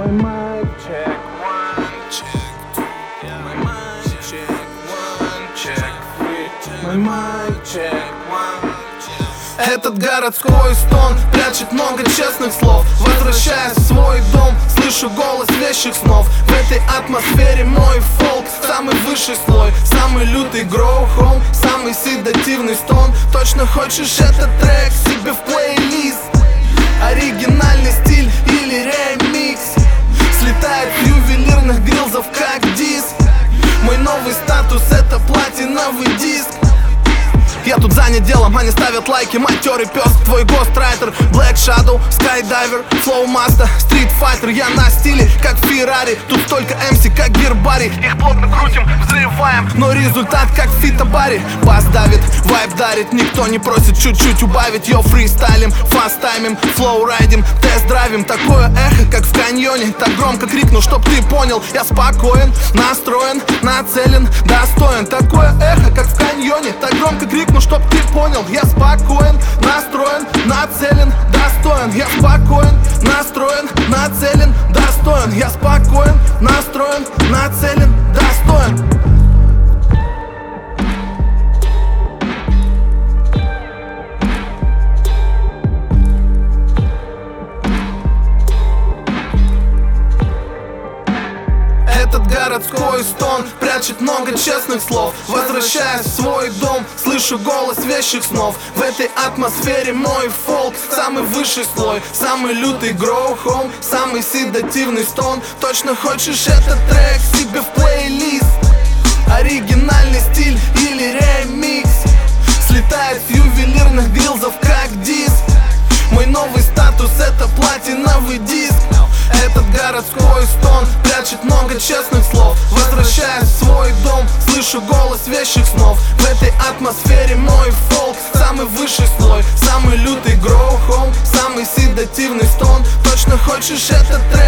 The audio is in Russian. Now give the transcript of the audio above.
My mic check, 1, check, 2. My mic check, 1, check, 3. My mic check, 1. Этот городской стон прячет много честных слов. Возвращаясь в свой дом, слышу голос вещих снов. В этой атмосфере мой фолк, самый высший слой, самый лютый grow home, самый седативный стон. Точно хочешь этот трек себе в плейлист? Оригинальный стиль или ремикс? Слетает с ювелирных грилзов как диск. Мой новый статус — это платиновый диск. Я тут занят делом, они ставят лайки. Матерый пес, твой гострайтер, Black Shadow, Skydiver, Flow Master, Street Fighter. Я на стиле, как Феррари. Тут столько MC, как Гербари. Их плотно крутим, взрываем, но результат как Фита Барри. Бас давит, вайб дарит, никто не просит чуть-чуть убавить. Йо, фристайлим, фаст-таймим, флоу-райдим, тест-драйвим. Такое эхо, как в каньоне. Так громко крикну, чтоб ты понял. Я спокоен, настроен, нацелен, достоин. Такое эхо, как в каньоне. Так громко крикну, чтоб ты понял. Я спокоен, настроен, нацелен, достоин. Я спокоен, настроен, нацелен, достоин. Я спокоен, настроен, нацелен, достоин. Этот городской стон прячет много честных слов. Возвращаясь в свой дом, слышу голос вещих снов. В этой атмосфере мой фолк, самый высший слой, самый лютый grow home, самый седативный стон. Точно хочешь этот трек себе в плейлист? Оригинальный стиль или ремикс? Слетает с ювелирных грилзов как диск. Мой новый статус — это платиновый диск. Этот городской стон прячет много честных слов. Возвращаясь в свой дом, слышу голос вещих снов. В этой атмосфере мой фолк, самый высший слой, самый лютый grow home, самый седативный стон. Точно хочешь этот трек?